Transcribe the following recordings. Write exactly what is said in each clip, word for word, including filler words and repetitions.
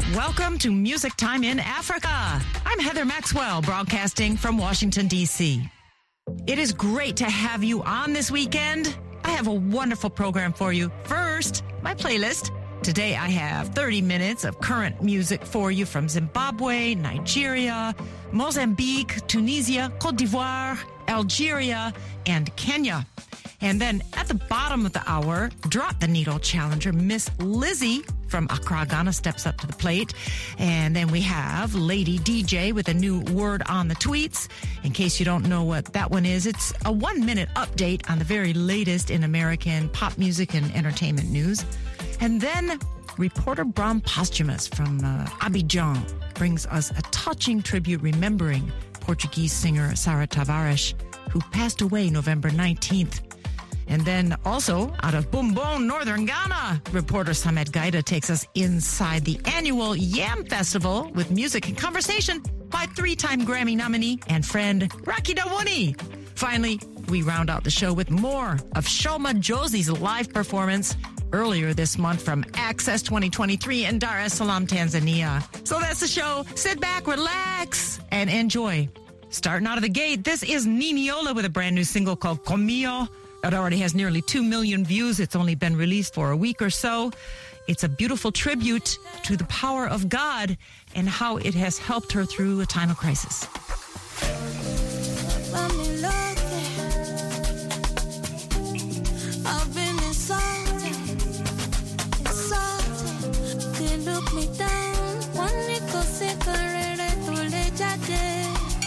Welcome to Music Time in Africa. I'm Heather Maxwell, broadcasting from Washington, D C. It is great to have you on this weekend. I have a wonderful program for you. First, my playlist. Today I have thirty minutes of current music for you from Zimbabwe, Nigeria, Mozambique, Tunisia, Cote d'Ivoire, Algeria, and Kenya. And then at the bottom of the hour, Drop the Needle challenger Miss Lizzie from Accra, Ghana steps up to the plate. And then we have Lady D J with a new word on the tweets. In case you don't know what that one is, it's a one-minute update on the very latest in American pop music and entertainment news. And then reporter Bram Posthumous from uh, Abidjan brings us a touching tribute remembering Portuguese singer Sara Tavares, who passed away November nineteenth. And then also, out of Bumbong, northern Ghana, reporter Samet Gaida takes us inside the annual Yam Festival with music and conversation by three-time Grammy nominee and friend Rocky Dawuni. Finally, we round out the show with more of Shoma Josie's live performance earlier this month from Access twenty twenty-three in Dar es Salaam, Tanzania. So that's the show. Sit back, relax, and enjoy. Starting out of the gate, this is Niniola with a brand new single called Comio. It already has nearly two million views. It's only been released for a week or so. It's a beautiful tribute to the power of God and how it has helped her through a time of crisis. I've been insulted, insulted. They look me down. One nickel second, to le jade.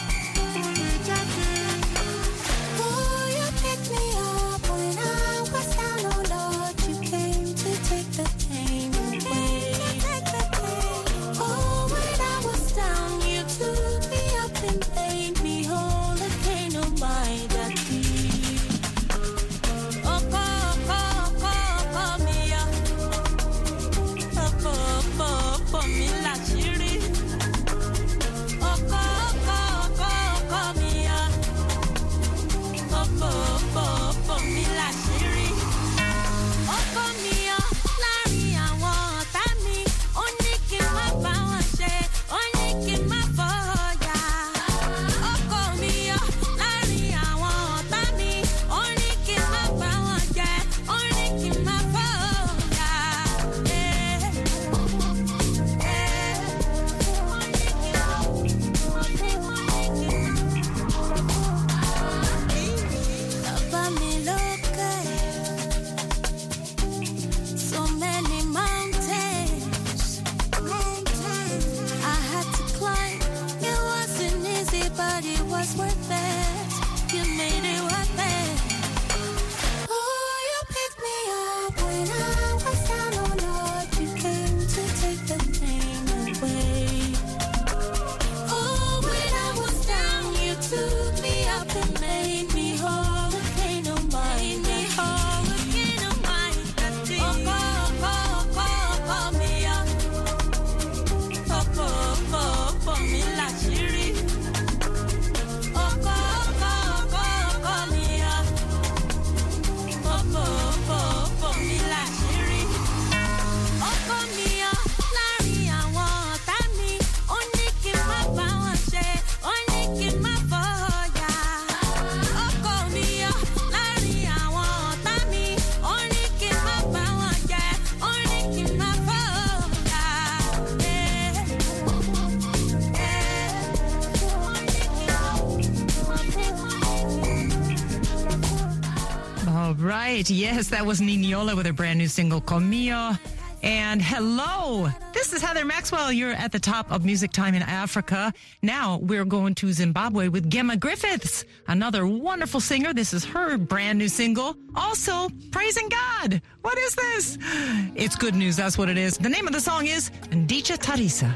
Right. Yes, that was Niniola with her brand new single, Comio. And hello, this is Heather Maxwell. You're at the top of Music Time in Africa. Now we're going to Zimbabwe with Gemma Griffiths, another wonderful singer. This is her brand new single. Also, praising God. What is this? It's good news. That's what it is. The name of the song is Ndicha Tarisa.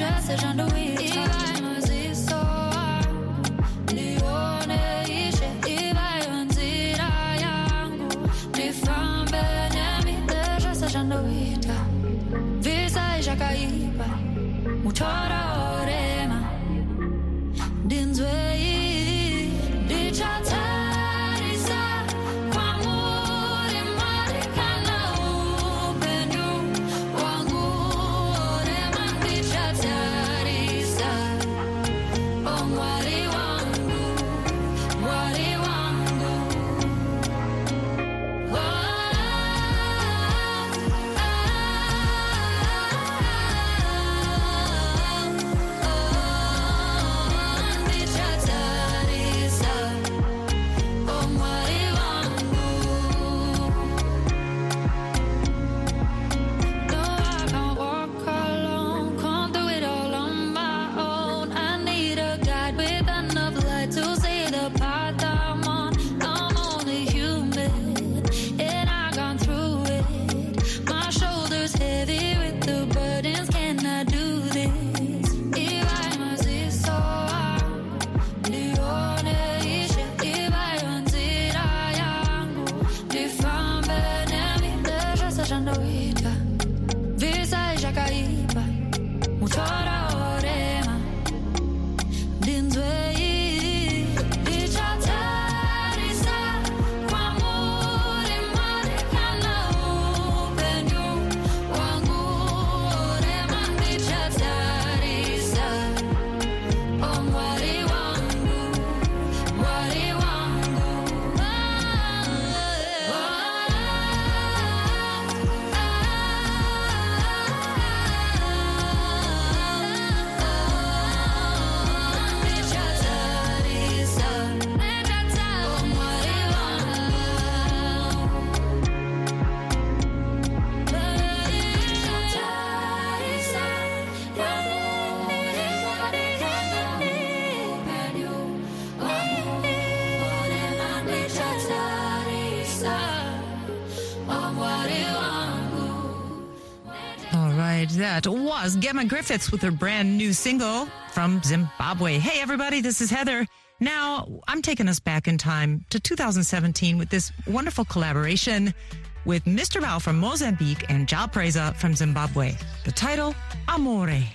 Seja no it, That was Gemma Griffiths with her brand new single from Zimbabwe. Hey, everybody, this is Heather. Now, I'm taking us back in time to two thousand seventeen with this wonderful collaboration with Mister Bao from Mozambique and Jal Preza from Zimbabwe. The title, Amore.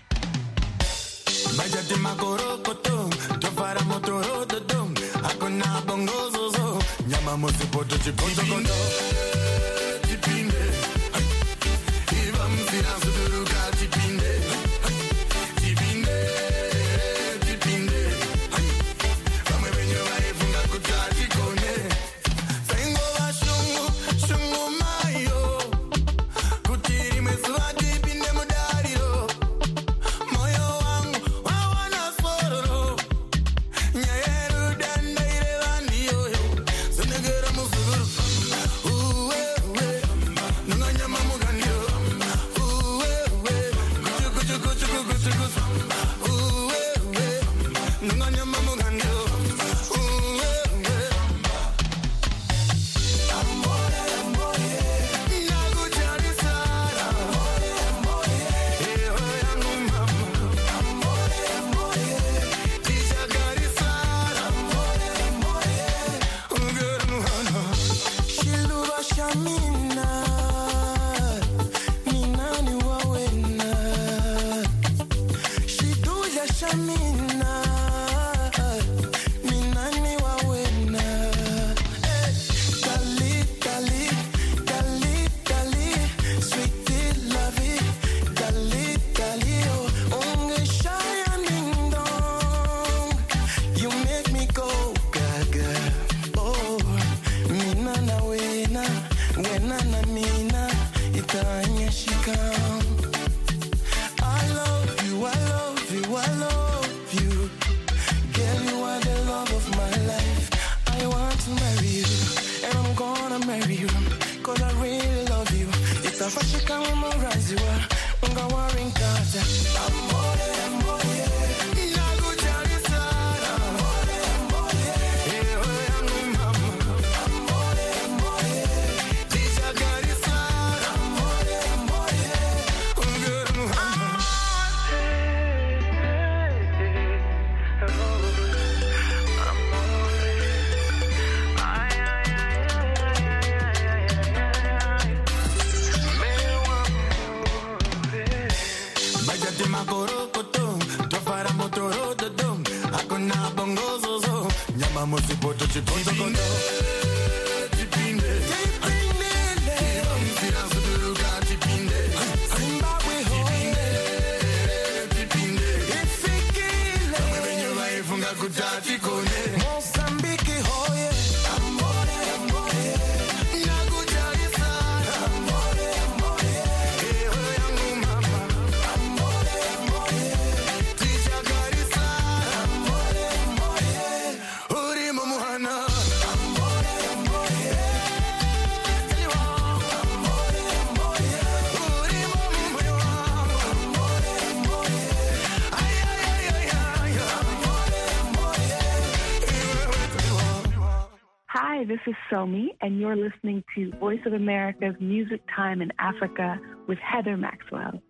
Hi, this is Somi, and you're listening to Voice of America's Music Time in Africa with Heather Maxwell.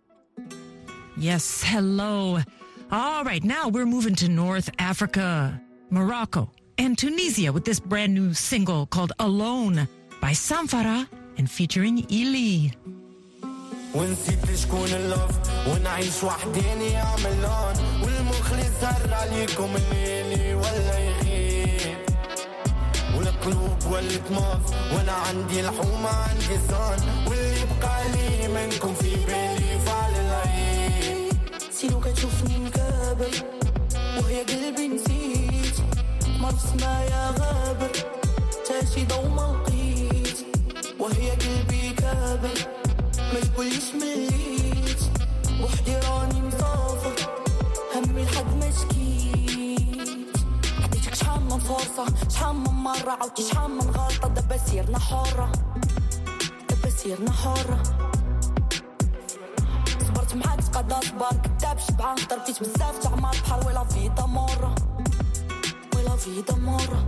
Yes, hello. All right, now we're moving to North Africa, Morocco, and Tunisia with this brand new single called Alone by Samfara and featuring Ili. ونسيت شكون اللوف ونعيش وحديني عملان والمخلص سر عليكم الليلي ولا يغيب والقلوب ولت موف وانا عندي الحومة عندي صان واللي بقى لي منكم في بالي فعل العيب سينو كتشوفني مكابر وهي قلبي نسيت مرس ما يا غابر تاشي ضو ما لقيت وهي قلبي كابر ما تقوليش مليت وحدي راني مسافر همي لحد ما شكيت عطيتك شحال من فرصة شحال من مرة عاودتي شحال من غلطة دابا سيرنا حرة دابا سيرنا حرة صبرت معاك تقدر صبر كداب شبعان ضربتيت بزاف تاع مال بحال ولا فيدا مرة ولا فيدا مرة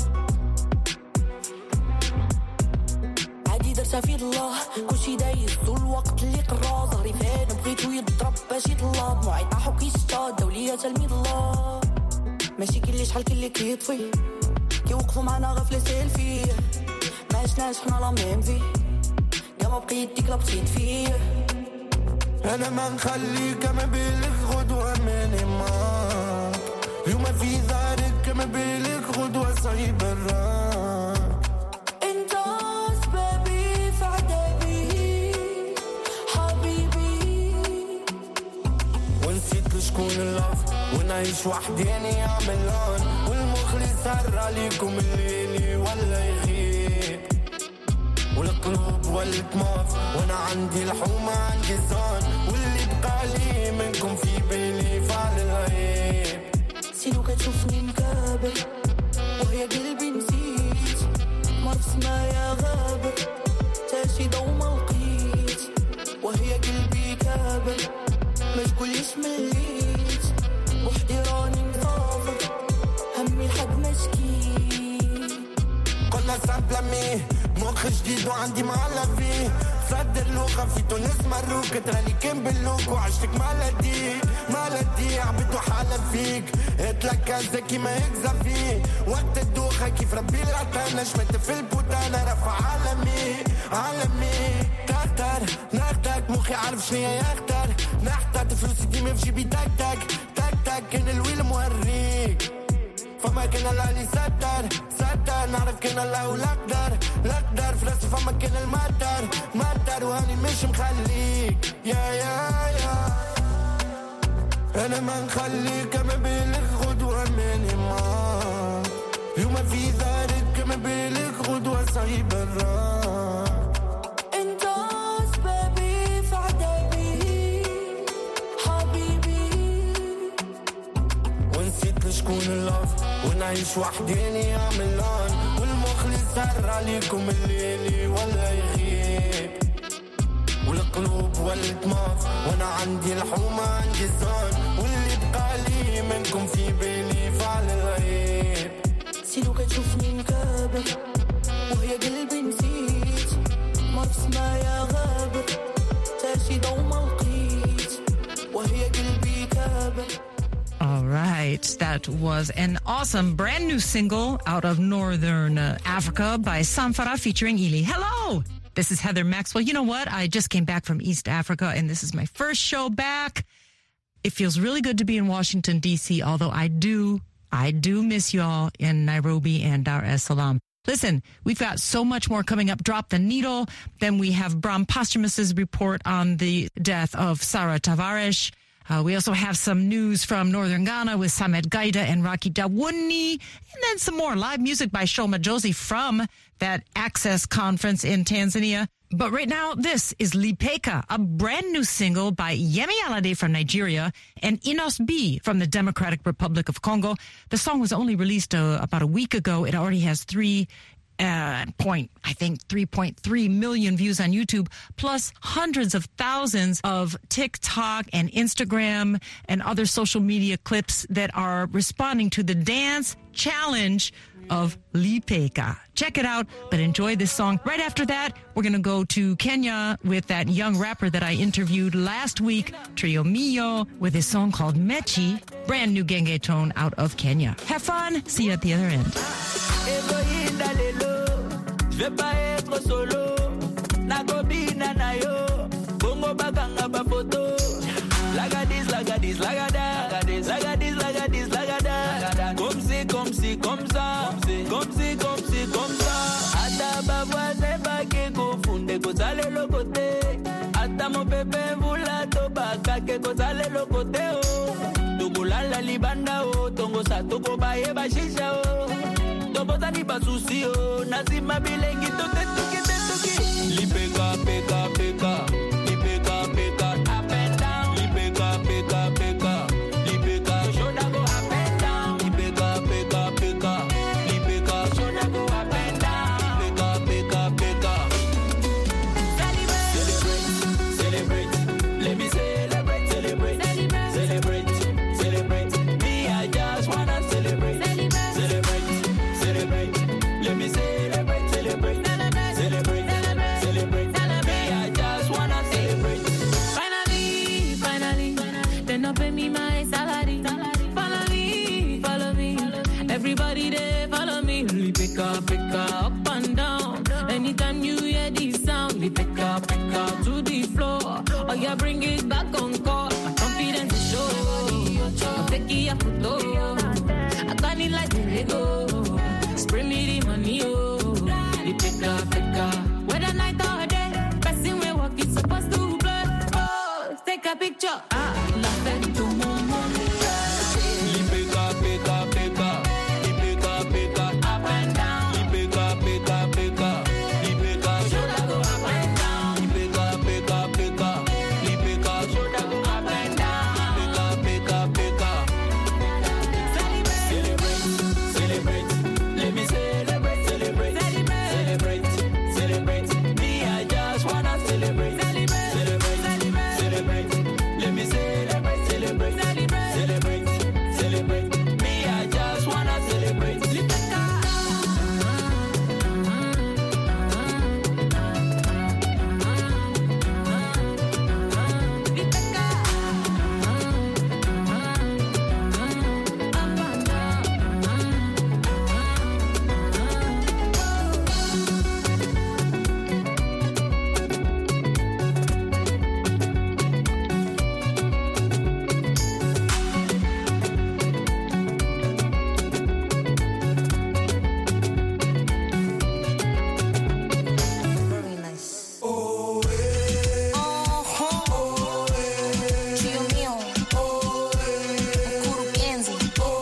درتها في الله كلشي دايز والوقت اللي قرا ظهري فين بغيتو يضرب باش يطلب معي طاحو كيصطاد دولية تلميذ الله ماشي كل شحال كل كيطفي كيوقفوا معنا غفلة سيلفي ما عشناش حنا لا ميم في يا ما بقيت ديك لا بقيت فيه انا ما نخليك ما بالك غدوة ماني معاك اليوم في دارك ما بالك غدوة صعيب الراك انت سبابي في عذابي حبيبي ونسيت لشكون اللف ونعيش وحداني عملان والمخلص سهر عليكم الليلي ولا يغيب والقلوب والطماف وانا عندي الحومة عندي صان واللي بقى لي منكم في بالي فعل العيب سيلو كتشوفني مكابر وهي قلبي نسيت مرس ما يا غابر تاشي ضو ما لقيت وهي قلبي كابر ما تقوليش مليت وحدي راني مسافر همي لحد ما شكيت قلنا سامبلامي مخ جديد وعندي معلق فيه صدر لوخة في تونس مروك تراني كان باللوك وعشتك مالدي مالدي عبد وحالة فيك اتلكى زكي ما يكذب فيه وقت الدوخة كيف ربي العطانة شمت في البوتانة رفع عالمي عالمي تختار نختك مخي عارف شنية يختار نحتات فلوسي ديما في جيبي تك تك تك تك كان الويل موريك فما كان الله لي ستر ستر نعرف كان الله والأقدر الأقدر في راسي فما كان المطر مطر وهاني مش مخليك يا يا يا أنا ما نخليك ما بالك غدوة ماني معاك اليوم في ذلك ما بالك غدوة صعيب الراك انت سبابي في عذابي حبيبي ونسيت لشكون اللف ونعيش وحداني عملان والمخلص سهر عليكم الليلي ولا يغيب والقلوب والطماف وانا عندي الحومة عندي صان واللي بقى لي منكم في بالي فعل العيب سيلو كتشوفني مكابر وهي قلبي نسيت مرس ما يا غابر تاشي ضو ما لقيت وهي قلبي كابر. All right, that was an awesome brand new single out of Northern uh, Africa by Samfara featuring Ili. Hello, this is Heather Maxwell. You know what? I just came back from East Africa, and this is my first show back. It feels really good to be in Washington, D C, although I do, I do miss y'all in Nairobi and Dar es Salaam. Listen, we've got so much more coming up. Drop the Needle. Then we have Bram Posthumous's report on the death of Sarah Tavares. Uh, we also have some news from Northern Ghana with Samet Gaida and Rocky Dawuni. And then some more live music by Shoma Josie from that Access conference in Tanzania. But right now, this is Lipeka, a brand new single by Yemi Alade from Nigeria and Inos B from the Democratic Republic of Congo. The song was only released uh, about a week ago. It already has three Uh, point, I think three point three million views on YouTube, plus hundreds of thousands of TikTok and Instagram and other social media clips that are responding to the dance challenge of Lipeka. Check it out, but enjoy this song. Right after that, we're going to go to Kenya with that young rapper that I interviewed last week, Trio Mio, with his song called Mechi, brand new Genge tone out of Kenya. Have fun. See you at the other end. Je vais pas être solo, Nagobina nayo, Bongo baganga ba photo. Lagadis, lagadis, lagada, lagadis, lagadis, lagadis, lagada. Comme si, comme si, comme ça, comme si, comme si, comme ça. Ata babwaze bake ko funde ko sale lo kote. Ata mo pepe vula to baka ke ko sale lo kote o. Tugulala libanda o, tongo sa toko baye ba shisha o. Tobotani basusi o, nazima bilengi to te tuki te tuki. Lipeka, peka, peka, lipeka, peka, up and down. Lipeka, peka, peka, lipeka, shoulda go up and down. Lipeka, peka, peka, lipeka, shoulda go up and down. Peka, peka, peka. Celebrate, celebrate, let me celebrate, celebrate, celebrate, celebrate. Me, I just wanna celebrate, celebrate. Celebrate, let me celebrate, celebrate, celebrate, celebrate. Me, I I bring it back on call. My confidence is show. I'm taking a photo. I got it like the Lego. Spray me the money, oh. The picker, picker. Whether night or day, person we walk is supposed to blur. Oh, take a picture. Ah, love it to move, move. Picker, picker, picker. The picker, picker. Up and down. The picker, picker, picker. The picker, Shoulder go up and down. the picker, picker, picker. The picker, Shoulder go up and down. picker, picker, picker. Celebrate. Celebrate, celebrate. Let me celebrate, celebrate, celebrate, celebrate. Me, I just wanna celebrate, celebrate, celebrate, celebrate. Let me celebrate, celebrate, celebrate, celebrate. Me, I just wanna celebrate. Very nice. Oh, Chio mio. Mkurugenzi.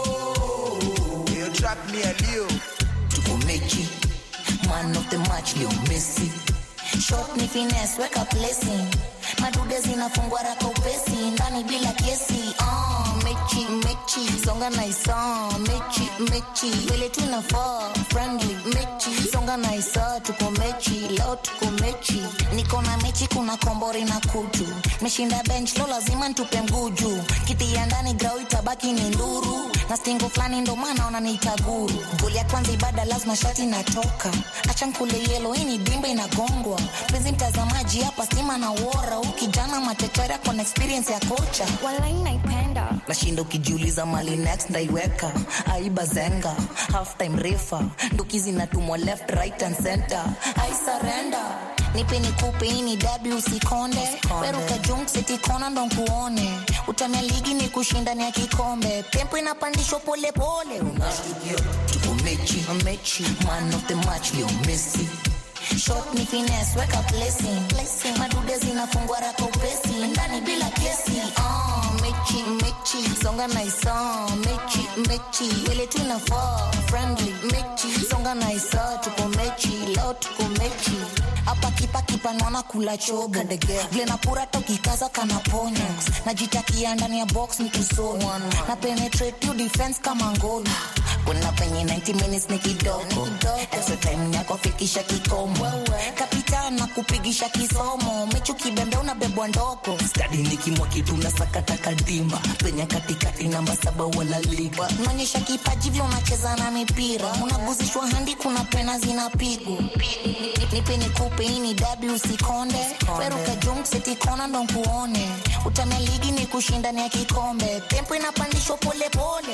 You trap me a Leo. Tuko mechi. Man of the match, Leo Messi. Shot ni finesse, weka placing. Madude zinafungwa raka upesi. Ndani bila kesi. Ah, mechi, mechi. Songa na isa. Mechi, mechi. Wele tunafaa. Friendly, mechi. Songa na isa. Tuko mechi. Leo tuko mechi. Niko na mechi kuna kombori na kutu. Meshinda bench, lo lazima ntupe mguju. Kiti ya ndani grau itabaki ni nduru. Na stingo flani ndo maana wananiita guru. Goli ya kwanza ibada lazima shati natoka. Acha nkule yelo hii ni dimba inagongwa. Penzi mtazamaji hapa stima na wora. Ukijana matetera kwa experience ya kocha. Walai naipenda. Nashinda ukijiuliza mali next ndaiweka. Aiba zenga, half time refa. Nduki zinatumwa left, right and center. I surrender. Nipe nikupe hii ni dabi usikonde. Peruka junk seti kona ndo nkuone. Utamia ligi ni kushindani ya kikombe. Tempo inapandishwa pole pole. Unashtukia tuko mechi, mechi. Man of the match Leo Messi. Shot ni finesse, weka placing. Madude zinafungwa raka upesi. Ndani bila kesi. Ah, mechi, mechi. Songa na isa. Mechi, mechi. Wele tunafaa. Friendly, mechi. Songa na isa. Tuko mechi. Leo tuko mechi. Hapa kipa kipa naona kula choga. Vile napura toki kaza kanaponya. Najitakia ndani ya box ni kusoma. Na penetrate you defense kama ngoli. Kuna penye ninety minutes ni kidogo. Extra time yako fikisha kikomo. Kapitana kupigisha kisomo. Mechu kibembe unabebwa ndoko. Stadi nikimwa kitu na sakata kadimba. Penye katikati namba saba wala liga. Unaonyesha kipaji vile unacheza na mipira. Unaguzishwa handi kuna pena zinapigwa. Nipe nikupe hii ni dabi usikonde. Peruka junk seti kona ndo nkuone. Utamia ligi ni kushindani ya kikombe. Tempo inapandishwa pole pole.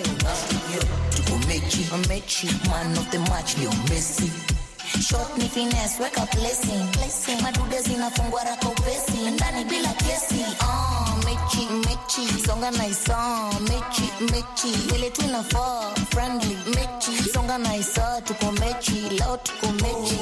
Tuko mechi, mechi. Man of the match Leo Messi. Shot ni finesse, weka placing. Madude zinafungwa raka upesi. Ndani bila kesi. Ah, mechi, mechi. Songa na isa. Mechi, mechi. Wele tunafaa. Friendly, mechi. Songa na isa. Tuko mechi. Leo tuko mechi.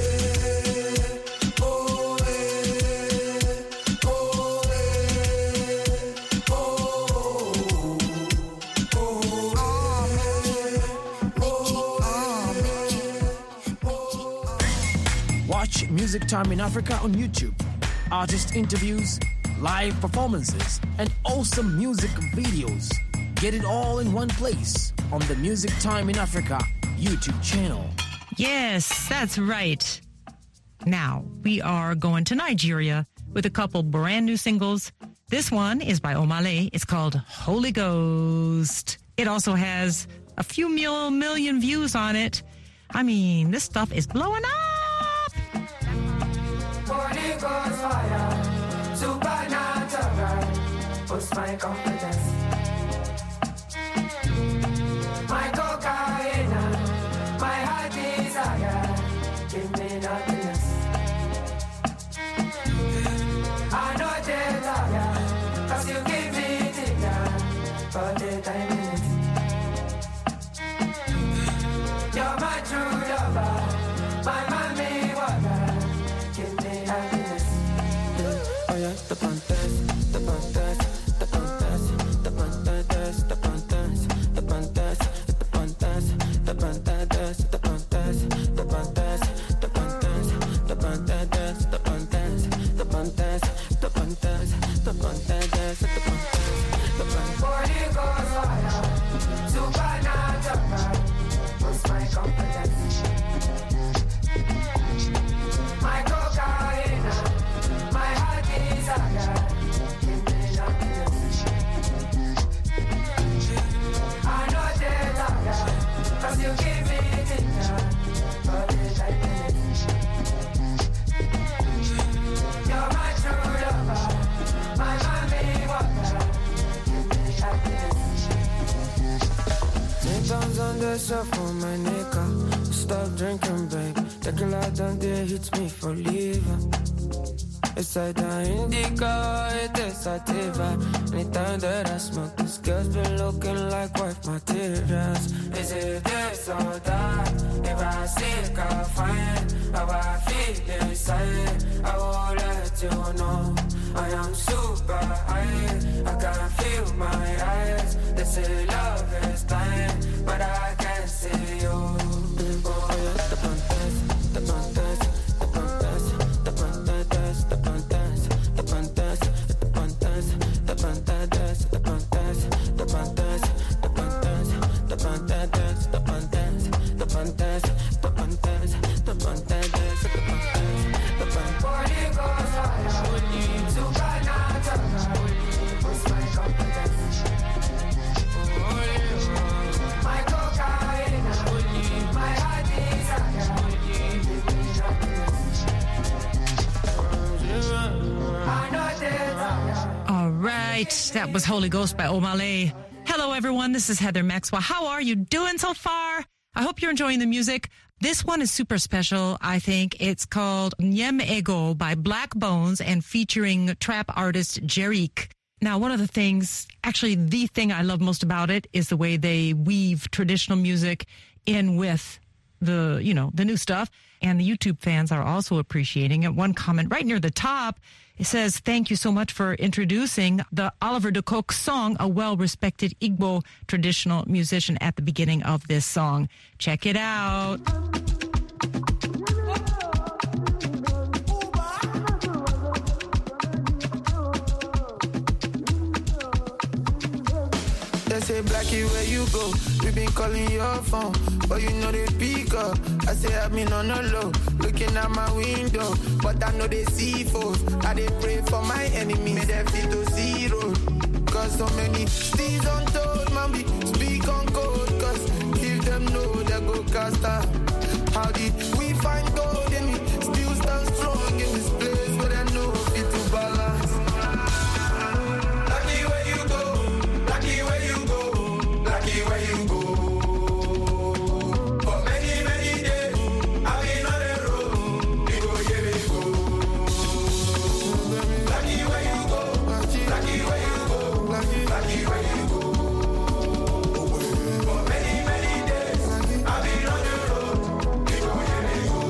Watch Music Time in Africa on YouTube. Artist interviews, live performances, and awesome music videos. Get it all in one place on the Music Time in Africa YouTube channel. Yes, that's right. Now, we are going to Nigeria with a couple brand new singles. This one is by Omale. It's called Holy Ghost. It also has a few mil- million views on it. I mean, this stuff is blowing up. Holy Ghost fire, supernatural, boost my confidence. My cocaine, my heart desire, give me happiness. I know that You're my true lover, my mommy water. Give me happiness. Oh yeah, the pantas, the pantas, the pantas, the pantas, the pantas, the pantas, the pantas, the pantas, the pantas, the pantas, the pantas, the pantas, the pantas, the pantas, the pantas, the pantas, the pantas. Holy Ghost fire, supernatural. What's my confidence? My cocaine, my heart desire. Give me happiness. I know they're tired, 'cause you give me dinner. But it's like this. You're my true lover, my mommy water. Give me happiness. Ten times on the shelf for my nigga. Stop drinking, babe. Tequila down there hits me for leaving. It's like the indica, it is sativa. Anytime that I smoke, this girl's been looking like wife materials. Is it this or that? If I seek, I'll find how I feel inside. I will let you know I am super high. I can feel my eyes. They say love is blind, but I can't see you. Oh yeah, the pantas, the pantas, the pantas, the pantas, the pantas, the pantas, the pantas, the pantas, the pantas, the pantas, the pantas, the pantas, the pantas, the pantas, the pantas, the pantas, the pantas. Holy Ghost fire, supernatural. What's my confidence? My cocaine, my heart desire. Give me happiness. I know they're tired. All right, that was Holy Ghost by Omale. Hello, everyone. This is Heather Maxwell. How are you doing so far? I hope you're enjoying the music. This one is super special, I think. It's called Nyem Ego by Black Bones and featuring trap artist Jerick. Now, one of the things, actually the thing I love most about it is the way they weave traditional music in with the, you know, the new stuff. And the YouTube fans are also appreciating it. One comment right near the top, it says, thank you so much for introducing the Oliver de Coque song, a well-respected Igbo traditional musician at the beginning of this song. Check it out. They say, Blackie, where you go? We been calling your phone, but you know they pick up. I say, I've been on the low, looking out my window, but I know they see foes. I they pray for my enemies, they fit to zero. Cause so many steeds untold, man, we speak on code. Cause if them know, they go cast out. How did we find gold and we still stand strong in this place where they know fit to balance? Lucky where you go, lucky where you go, lucky where you go. For many, many days, I've been on the road. We go, yeah, we go. Lucky where you go, lucky where you go, lucky where you go. For many, many days, I've been on the road. We go, yeah, we go.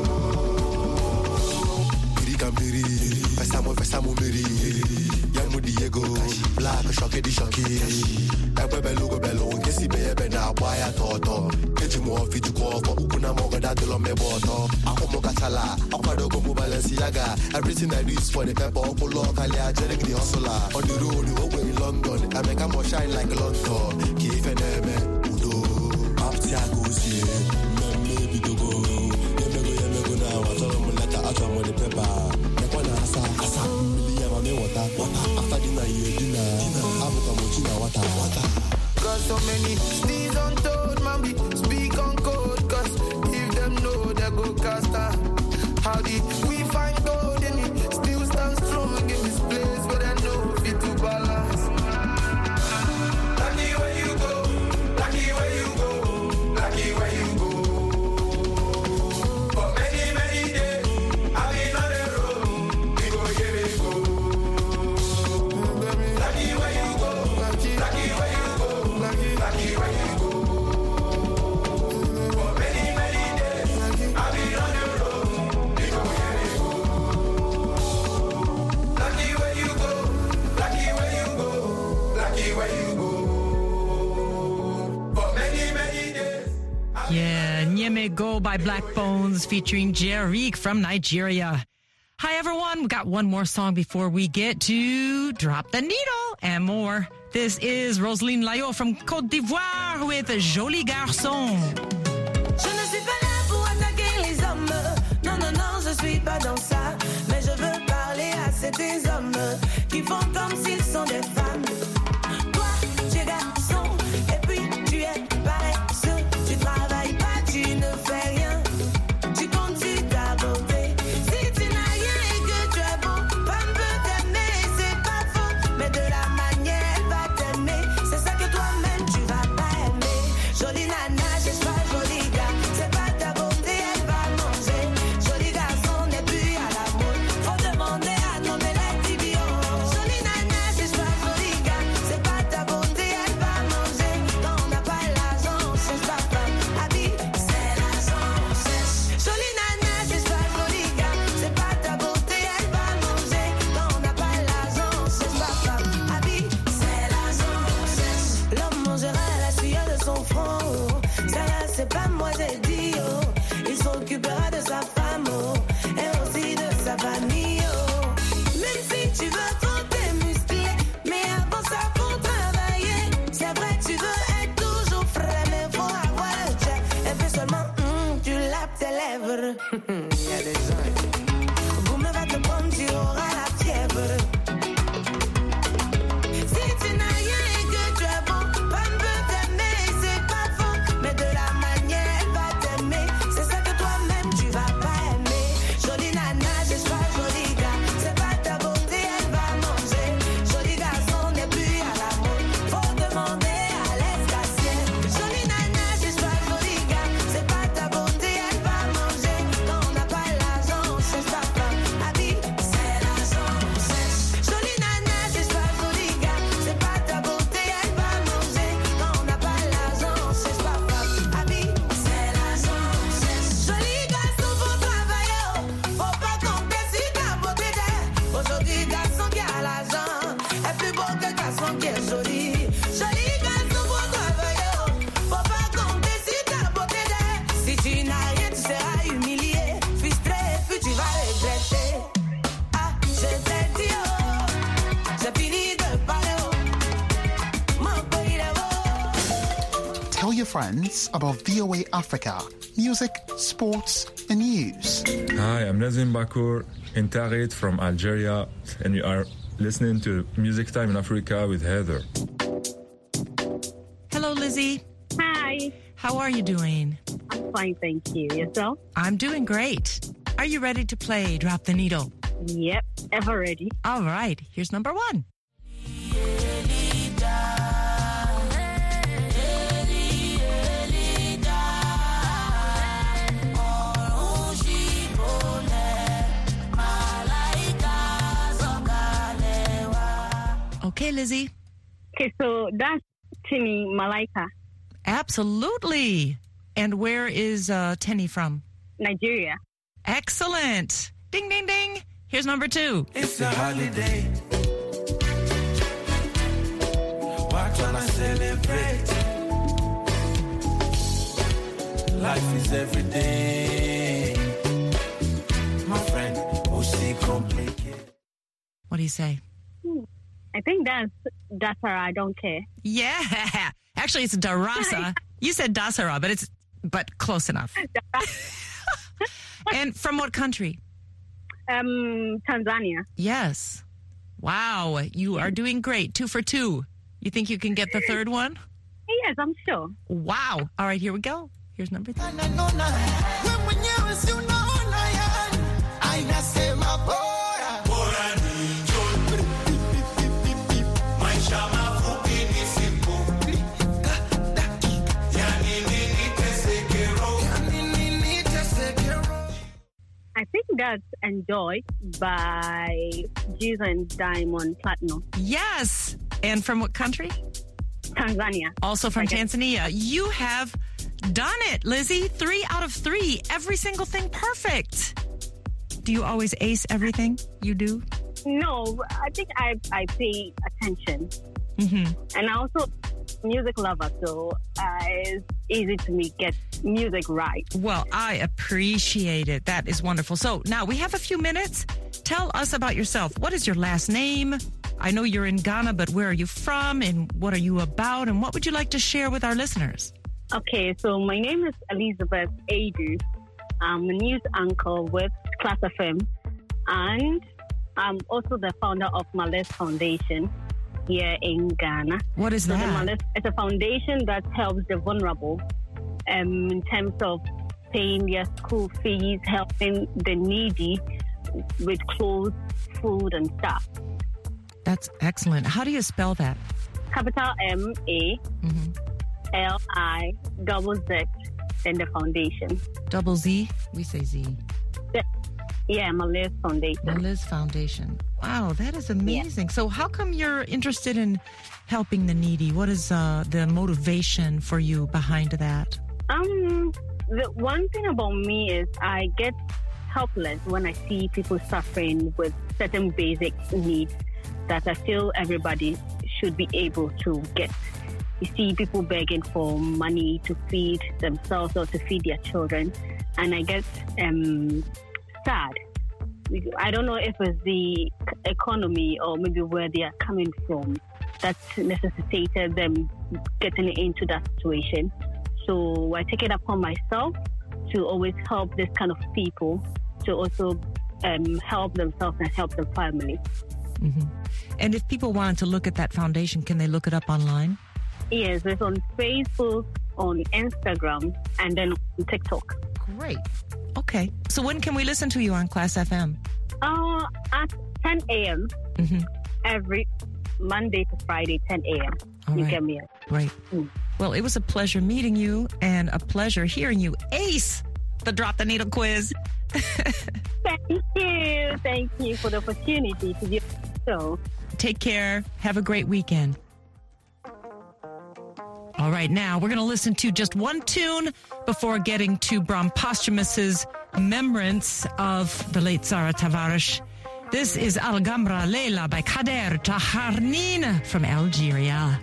Pirikambiri, Pesamo, Pesamo, Miri, Yamu Diego, Black, Shocky, Shocky, Ebebe, Lugo, Bello, Kessi, Bebe, now, Waya, Toto, Ejimu, Fitu, Ukuna, Moga, Dadlo, Meboto, Akomo, Katala, Akadogo, Balenciaga, everything I do is for the pepper, Polo, Kalia, Jerry, the hustler, on the road, over in London, I make a more shine like London, Keith and Eme, Udo, up Tiago, see, maybe to go, Yemego, Yemego, now, I told him, let the atom on the pepper, Nepona, Asa, Asa, William, water, water, after dinner, you dinner, Abuka, Mochina, water, water. Cause so many steeds untold, man, we speak on code. Cause if them know, they go cast out. How did we find gold and we still stand strong in this place where they know fit to balance? Lucky where you go, lucky where you go, lucky where you go. For many, many days, I've been on the road. We go, yeah, we go. Lucky where you go, lucky where you go, lucky where you go. Yeah, Nyeme Go by Black Bones featuring Jerick from Nigeria. Hi, everyone. We got one more song before we get to Drop the Needle and more. This is Rosaline Layo from Côte d'Ivoire with Joli Garçon. Je ne suis pas là pour attaquer les hommes. Non, non, non, je suis pas dans ça. Mais je veux parler à ces des hommes qui font comme s'ils sont des femmes. Toi, tu es garçon, et puis tu es paresseux. Tu travailles pas, tu ne fais rien. Tu comptes sur ta beauté. Si tu n'as rien et que tu es beau, femme peut t'aimer, c'est pas faux. Mais de la manière, elle va t'aimer. C'est ça que toi-même, tu vas pas aimer. Jolie nana, cherche pas joli gars. C'est pas ta beauté, elle va manger. Joli garçon n'est plus à la mode. Faut demander à nos belles tibios. Jolie nana, cherche pas joli gars. C'est pas ta beauté, elle va manger. Quand on n'a pas l'argent, on cherche pas femme. Habille, c'est l'argent, on cherche. Jolie nana, cherche pas joli gars. C'est pas ta beauté, elle va manger. Quand on n'a pas l'argent, on cherche pas femme. Habille, c'est l'argent, on cherche. L'homme mangera la sueur de son front. Ça là, c'est pas moi, j'ai dit, oh. Il s'occupera de sa femme, oh. Et aussi de sa famille, oh. Même si tu veux trop t'es musclé, mais avant ça, faut travailler. C'est vrai, tu veux être toujours frais, mais faut avoir le jet. Et puis seulement, hum, tu lapes tes lèvres. Il y a des gens. Vous me va te prendre, tu auras la fièvre. Si tu n'as rien et que tu es bon, femme peut t'aimer, c'est pas faux. Mais de la manière, elle va t'aimer. C'est ça que toi-même, tu vas pas aimer. Jolie nana, cherche pas joli gars. C'est pas ta beauté, elle va manger. Joli garçon n'est plus à la mode. Faut demander à l'escasier. Jolie nana, cherche pas joli gars. C'est pas ta beauté, elle va manger. Quand on n'a pas l'argent, on cherche pas femme. Habille, c'est l'argent, on cherche. Jolie nana, cherche pas joli gars. C'est pas ta beauté, elle va manger. Quand on n'a pas l'argent, on cherche pas femme. Habille, c'est l'argent, on cherche. Joli garçon, faut travailler, oh. Faut pas compter sur ta beauté d'air. Aujourd'hui, garçon qui a l'argent est plus beau que garçon qui est joli. Joli garçon, faut travailler, oh. Faut pas compter sur ta beauté d'air. Si tu n'as rien, tu seras humilié, frustré, puis tu vas regretter. Ah, je t'ai dit, oh. J'ai fini de parler, oh. Mon pays est beau. Tell your friends about V O A Africa, music, sports, and news. Hi, I'm Nazim Bakour in Tarit from Algeria, and you are listening to Music Time in Africa with Heather. Hello, Lizzie. Hi. How are you doing? I'm fine, thank you. Yourself? I'm doing great. Are you ready to play Drop the Needle? Yep, ever ready. All right, here's number one. Okay, Lizzie. Okay, so that's Tini Malaika, Absolutely. And where is uh, Tenny from? Nigeria. Excellent. Ding, ding, ding. Here's number two. It's a holiday. Why tryna celebrate? Life is every day. My friend, who's she complicated? What do you say? Hmm. I think that's Dasara, I don't care. Yeah. Actually, it's Darasa. You said Dasara, but it's but close enough. And from what country? Um, Tanzania. Yes. Wow. You are doing great. Two for two. You think you can get the third one? Yes, I'm sure. Wow. All right, here we go. Here's number three. I think that's Enjoy by Juice and Diamond Platinum. Yes. And from what country? Tanzania. Also from Tanzania. You have done it, Lizzie. Three out of three. Every single thing perfect. Do you always ace everything you do? No, I think I, I pay attention. Mm-hmm. And I also music lover, so I easy to me get music right. Well, I appreciate it. That is wonderful. So now we have a few minutes. Tell us about yourself. What is your last name? I know you're in Ghana, but where are you from and what are you about? And what would you like to share with our listeners? Okay, so my name is Elizabeth Adu. I'm a news anchor with Class F M, and I'm also the founder of Males Foundation here in Ghana. What is so that? The Males, it's a foundation that helps the vulnerable um, in terms of paying their school fees, helping the needy with clothes, food, and stuff. That's excellent. How do you spell that? Capital M A L I double Z and the foundation. Double Z? We say Z. The, yeah, Males Foundation. Males Foundation. Wow, that is amazing. Yeah. So how come you're interested in helping the needy? What is uh, the motivation for you behind that? Um, the one thing about me is I get helpless when I see people suffering with certain basic needs that I feel everybody should be able to get. You see people begging for money to feed themselves or to feed their children, and I get um, sad. I don't know if it's the economy or maybe where they are coming from that necessitated them getting into that situation. So I take it upon myself to always help this kind of people to also um, help themselves and help their family. Mm-hmm. And if people wanted to look at that foundation, can they look it up online? Yes, it's on Facebook, on Instagram, and then on TikTok. Great. Okay. So when can we listen to you on Class F M? Uh, at ten a.m. Mm-hmm. every Monday to Friday, ten a.m. All you right. get me. Right. Mm. Well, it was a pleasure meeting you and a pleasure hearing you ace the Drop the Needle quiz. Thank you. Thank you for the opportunity to be on the show. Take care. Have a great weekend. All right, now we're going to listen to just one tune before getting to Bram Posthumous's remembrance of the late Zara Tavares. This is Al-Gamra Leila by Kader Taharnin from Algeria.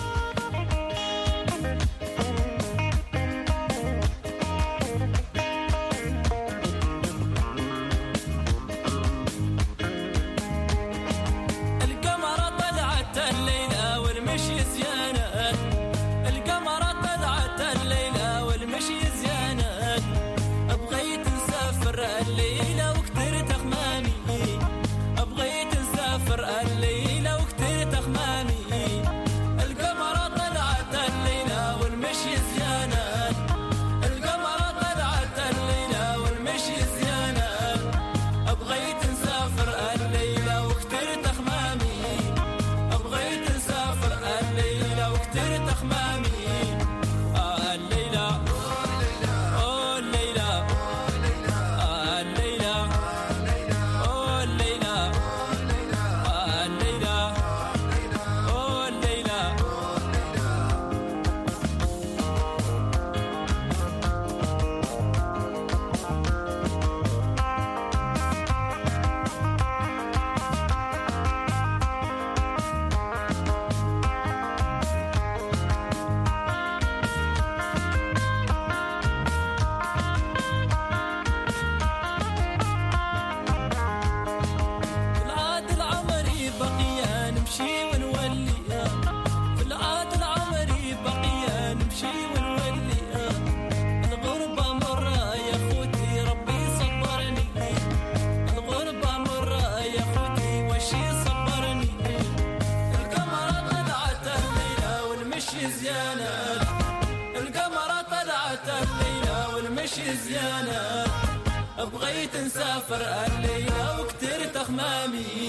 بغيت نسافر الليلة وكترت أخمامي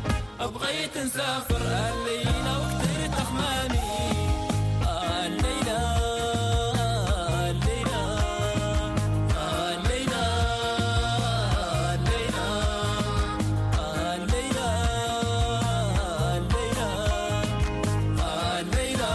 بغيت نسافر الليلة وكترت أخمامي الليلة الليلة الليلة الليلة الليلة الليلة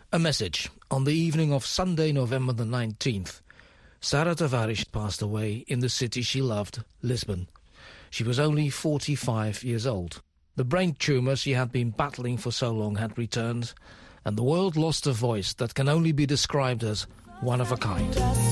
A message. On the evening of Sunday, November the nineteenth, Sara Tavares passed away in the city she loved, Lisbon. She was only forty-five years old. The brain tumour she had been battling for so long had returned, and the world lost a voice that can only be described as one of a kind.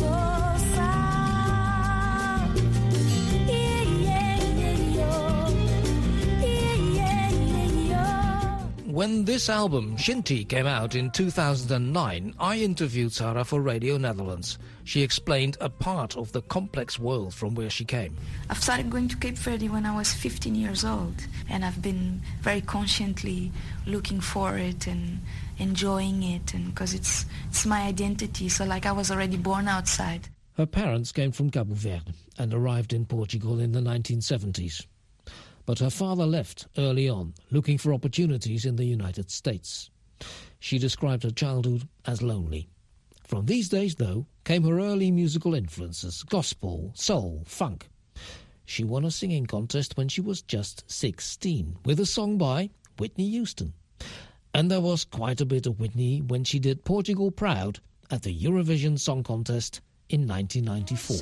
When this album, Shinty, came out in two thousand nine, I interviewed Sara for Radio Netherlands. She explained a part of the complex world from where she came. I've started going to Cape Verde when I was fifteen years old, and I've been very consciently looking for it and enjoying it, and because it's it's my identity, so like I was already born outside. Her parents came from Cabo Verde and arrived in Portugal in the nineteen seventies. But her father left early on, looking for opportunities in the United States. She described her childhood as lonely. From these days, though, came her early musical influences, gospel, soul, funk. She won a singing contest when she was just sixteen, with a song by Whitney Houston. And there was quite a bit of Whitney when she did Portugal proud at the Eurovision Song Contest in nineteen ninety-four.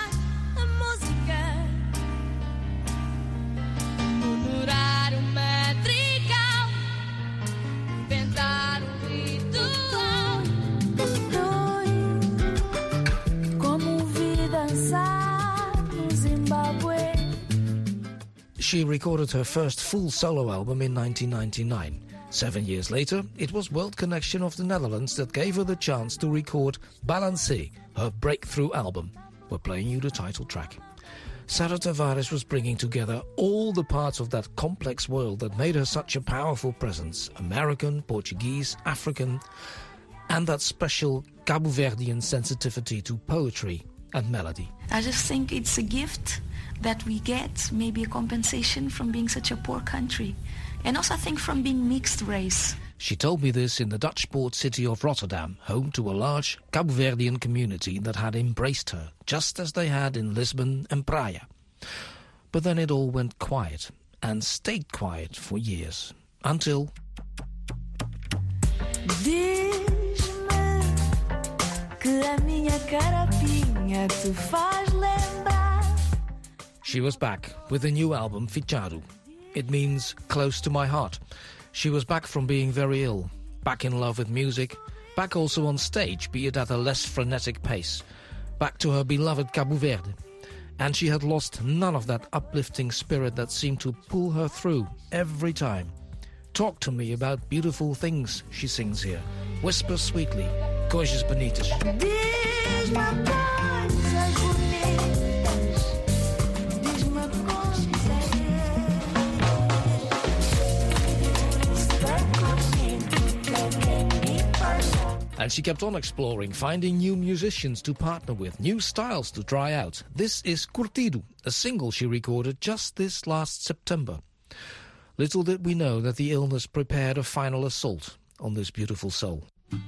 She recorded her first full solo album in nineteen ninety-nine. Seven years later, it was World Connection of the Netherlands that gave her the chance to record Balancé, her breakthrough album. We're playing you the title track. Sara Tavares was bringing together all the parts of that complex world that made her such a powerful presence. American, Portuguese, African, and that special Cabo Verdean sensitivity to poetry and melody. I just think it's a gift that we get, maybe a compensation from being such a poor country, and also I think from being mixed race. She told me this in the Dutch port city of Rotterdam, home to a large Cabo Verdean community that had embraced her, just as they had in Lisbon and Praia. But then it all went quiet, and stayed quiet for years, until... Diz-me que a minha carapinha te faz lembrar. She was back with a new album, Fichado. It means close to my heart. She was back from being very ill, back in love with music, back also on stage, be it at a less frenetic pace, back to her beloved Cabo Verde. And she had lost none of that uplifting spirit that seemed to pull her through every time. Talk to me about beautiful things, she sings here. Whisper sweetly, coisas bonitas. And she kept on exploring, finding new musicians to partner with, new styles to try out. This is Curtido, a single she recorded just this last September. Little did we know that the illness prepared a final assault on this beautiful soul.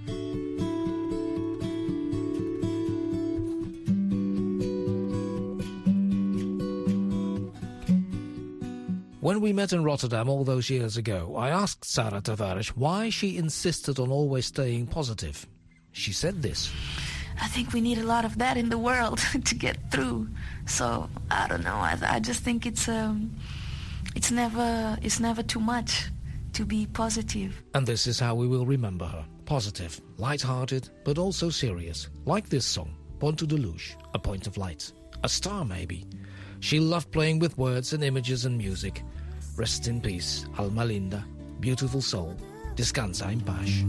When we met in Rotterdam all those years ago, I asked Sara Tavares why she insisted on always staying positive. She said this. I think we need a lot of that in the world to get through. So, I don't know, I, I just think it's um, it's never it's never too much to be positive. And this is how we will remember her. Positive, light-hearted, but also serious. Like this song, Ponto de Luz, a point of light. A star, maybe. She loved playing with words and images and music. Rest in peace, alma linda, beautiful soul. Descansa em paz.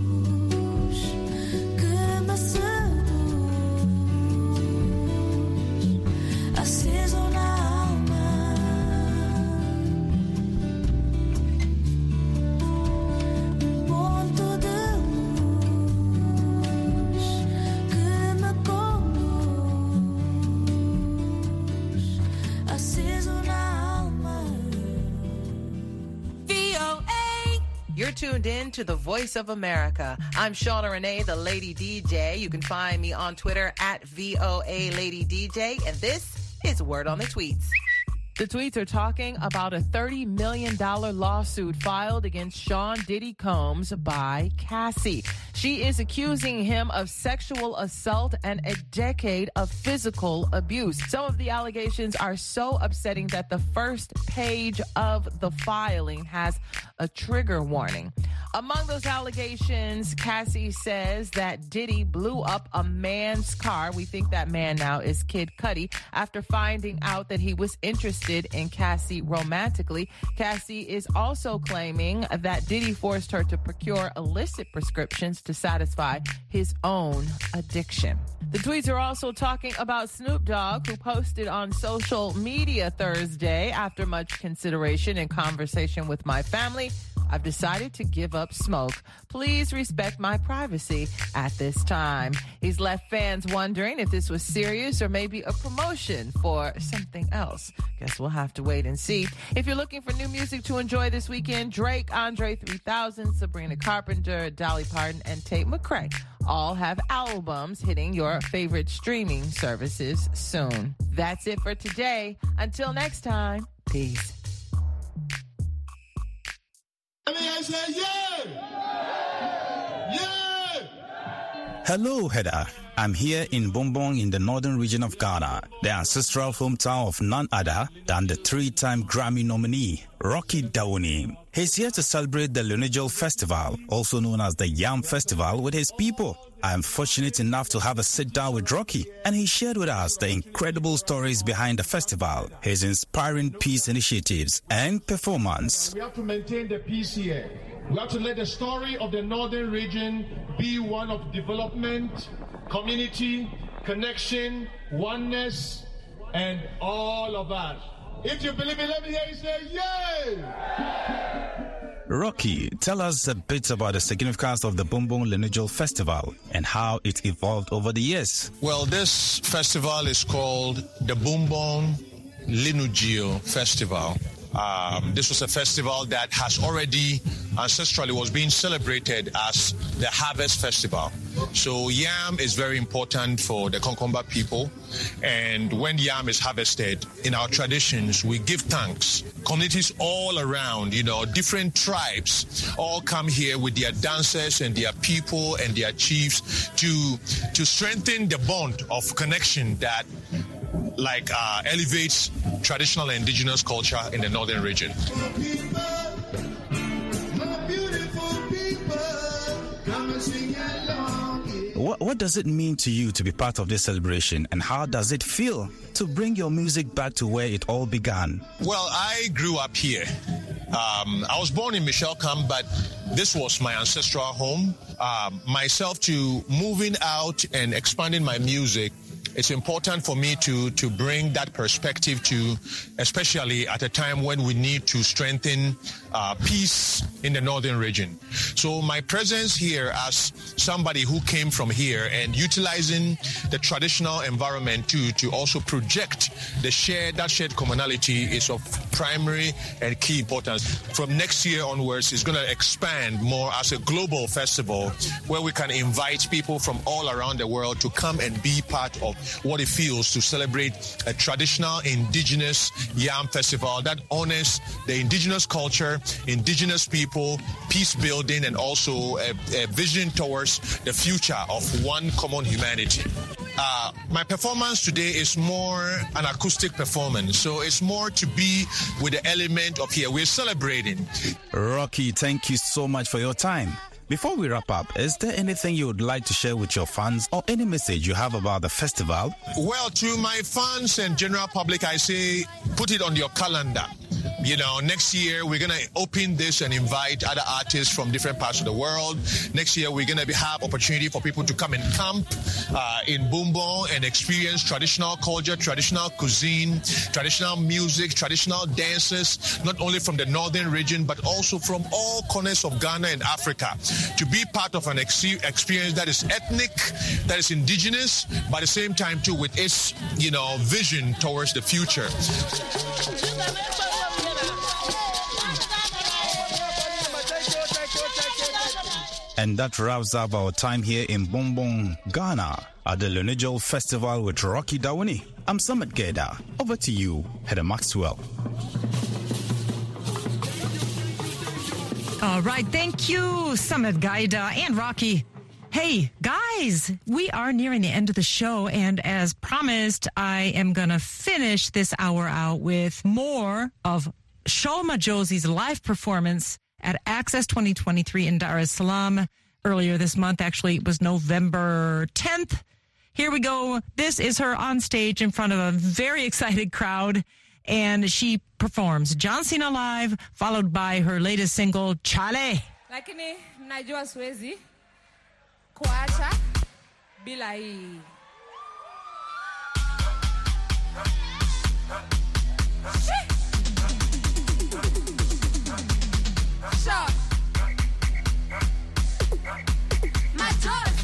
You're tuned in to the Voice of America. I'm Shauna Renee, the Lady D J. You can find me on Twitter at V O A Lady D J. And this is Word on the Tweets. The tweets are talking about a thirty million dollars lawsuit filed against Sean Diddy Combs by Cassie. She is accusing him of sexual assault and a decade of physical abuse. Some of the allegations are so upsetting that the first page of the filing has a trigger warning. Among those allegations, Cassie says that Diddy blew up a man's car. We think that man now is Kid Cudi. After finding out that he was interested in Cassie romantically, Cassie is also claiming that Diddy forced her to procure illicit prescriptions to satisfy his own addiction. The tweets are also talking about Snoop Dogg, who posted on social media Thursday, after much consideration and conversation with my family, I've decided to give up smoke. Please respect my privacy at this time. He's left fans wondering if this was serious or maybe a promotion for something else. Guess we'll have to wait and see. If you're looking for new music to enjoy this weekend, Drake, Andre three thousand, Sabrina Carpenter, Dolly Parton, and Tate McRae all have albums hitting your favorite streaming services soon. That's it for today. Until next time, peace. Hello, Heather. I'm here in Bombong in the northern region of Ghana, the ancestral hometown of none other than the three-time Grammy nominee, Rocky Dauni. He's here to celebrate the Lunijol Festival, also known as the Yam Festival, with his people. I am fortunate enough to have a sit-down with Rocky, and he shared with us the incredible stories behind the festival, his inspiring peace initiatives and performance. We have to maintain the peace here. We have to let the story of the northern region be one of development, community, connection, oneness, and all of that. If you believe it, let me hear you say, yay! Rocky, tell us a bit about the significance of the Bombong Lunijol Festival and how it evolved over the years. Well, this festival is called the Bombong Lunijol Festival. Um, this was a festival that has already ancestrally was being celebrated as the Harvest Festival. So yam is very important for the Konkomba people, and when yam is harvested, in our traditions, we give thanks. Communities all around, you know, different tribes all come here with their dancers and their people and their chiefs to to strengthen the bond of connection that like uh, elevates traditional and indigenous culture in the northern region. What, what does it mean to you to be part of this celebration, and how does it feel to bring your music back to where it all began? Well, I grew up here. Um, I was born in Michel Camp, but this was my ancestral home. Um, myself to moving out and expanding my music, it's important for me to, to bring that perspective to, especially at a time when we need to strengthen uh, peace in the northern region. So my presence here as somebody who came from here and utilizing the traditional environment to, to also project the shared, that shared commonality is of primary and key importance. From next year onwards, it's going to expand more as a global festival where we can invite people from all around the world to come and be part of what it feels to celebrate a traditional indigenous yam festival that honors the indigenous culture, indigenous people, peace building, and also a, a vision towards the future of one common humanity. Uh, my performance today is more an acoustic performance, so it's more to be with the element of here. We're celebrating. Rocky, thank you so much for your time. Before we wrap up, is there anything you would like to share with your fans or any message you have about the festival? Well, to my fans and general public, I say put it on your calendar. You know, next year we're going to open this and invite other artists from different parts of the world. Next year we're going to have opportunity for people to come and camp uh, in Bombong and experience traditional culture, traditional cuisine, traditional music, traditional dances, not only from the northern region, but also from all corners of Ghana and Africa. To be part of an ex- experience that is ethnic, that is indigenous, but at the same time too with its, you know, vision towards the future. And that wraps up our time here in Bombong, Ghana, at the Lunijol Festival with Rocky Dawuni. I'm Summit Geda. Over to you, Heather Maxwell. All right, thank you, Summit Gaida and Rocky. Hey, guys, we are nearing the end of the show, and as promised, I am going to finish this hour out with more of Sholma Josie's live performance at Access twenty twenty-three in Dar es Salaam earlier this month. Actually, it was November tenth. Here we go. This is her on stage in front of a very excited crowd, and she performs John Cena Live, followed by her latest single, Chale. Lakini mnajua siwezi kuacha bila hii. Shot. My choice.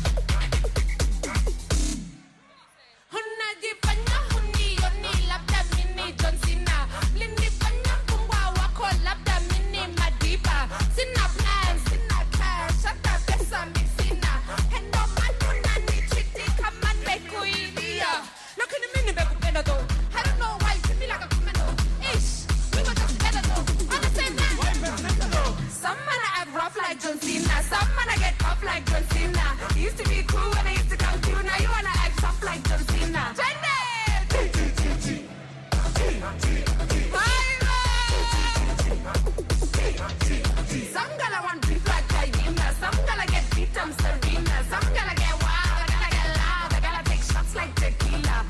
Unajifanya hunioni labda mimi John Cena. Linifanya kungwa wako labda mimi Madiba. Sina plans, sina cash, hata pesa mimi sina. Hendo manu nani chiti kama nimekuilia. Lakini mimi nimekupenda though. I don't know why you treat me like a criminal. Ish, we were just together though. On the same night. Some man I act rough like John Cena. Some man I get tough like John Cena. You used to be cool when I used to come to you. Now you wanna act tough like John Cena. Some gala want beef like Hyena. Some gala get beat, I'm Serena. Some gala get wild, I gotta get loud. I gotta take shots like tequila.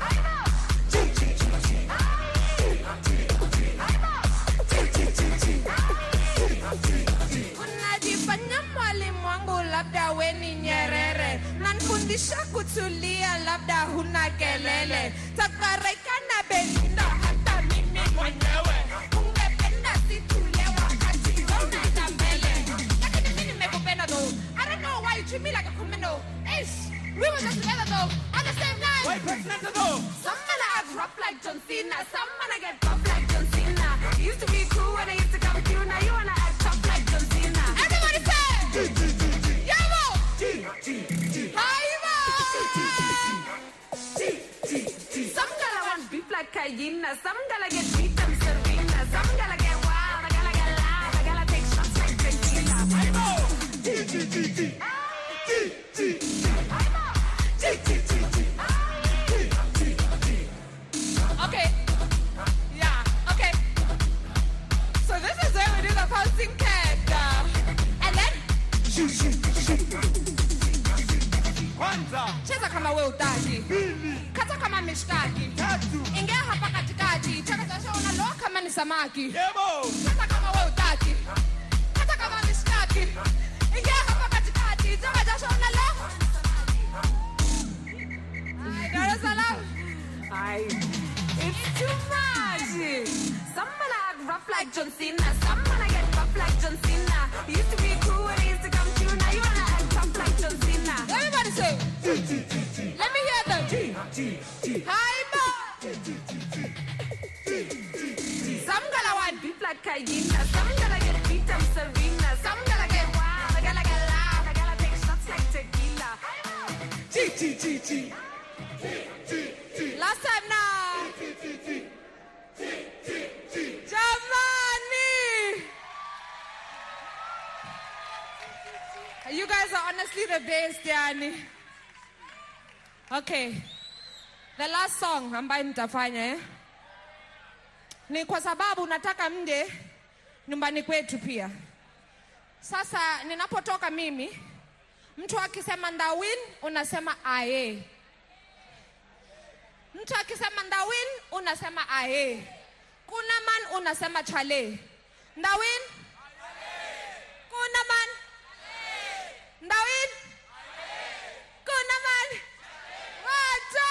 Unajifanya mwalimu wangu labda we ni Nyerere. Nanfundisha kutulia labda huna kelele. Takarekana Belinda hata mimi mwenyewe. Ungependa situlie wakati unaenda mbele. Lakini mimi nimekupenda though. I don't know why you treat me like a criminal. Ish, we were just together though. At the same time. Why pregnant though? Some man I act rough like John Cena. Some man I get tough like John Cena. You used to be cool when I used to come to you. Now you wanna act tough like John Cena. Everybody say Yamo! Hyena! Some gala want beef like Hyena. Some gala get beat, I'm Serena. Some gala get wild, I gotta get loud. I gotta take shots like tequila. Okay. Yeah, okay. So this is where we do the posting character. And then Kwanza cheza kama we utaki. Kata kama mishkaki. Ingia hapa katikati. Cheka cha show unaloa kama ni samaki. Kata kama we utaki. Kata kama mishkaki. Ingia hapa katikati. Cheka cha show unaloa. Dar es Salaam. Ay, it's too much. Some man I act rough like John Cena. Some man I get tough like John Cena. You used to be cool when I used to come to you. Now you wanna act tough like John Cena. Everybody say. Let me hear them. Hi, ma. Some gonna want beef like Hyena. Some gonna get beat, I'm Serena. Some gonna get wild. I gotta get loud. I gotta take shots like tequila. G, G, G, G. Last time now. Jamani. You guys are honestly the best, yani. Okay. The last song ambayo nitafanya eh, ni kwa sababu nataka mje nyumbani kwetu pia. Sasa ninapotoka mimi, mtu akisema ndawin unasema aye. Mtu akisema ndawin unasema aye. Kuna man unasema chale. Ndawin? Kuna man? Ndawin? Kuna man? Wacha!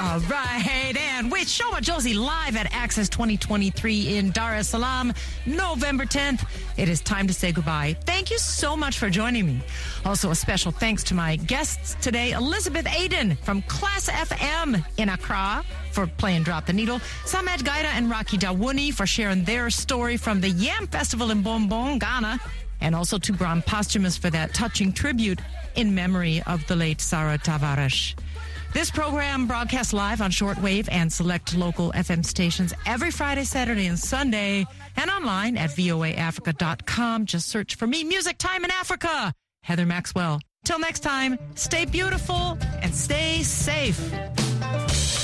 All right, and with Shoma Josie live at Access twenty twenty-three in Dar es Salaam, November tenth, it is time to say goodbye. Thank you so much for joining me. Also, a special thanks to my guests today, Elizabeth Aden from Class F M in Accra for playing Drop the Needle, Samet Gaida and Rocky Dawuni for sharing their story from the Yam Festival in Bombong, Ghana, and also to Bram Posthumous for that touching tribute in memory of the late Sarah Tavares. This program broadcasts live on shortwave and select local F M stations every Friday, Saturday, and Sunday, and online at V O A Africa dot com. Just search for me, Music Time in Africa. Heather Maxwell. Till next time, stay beautiful and stay safe.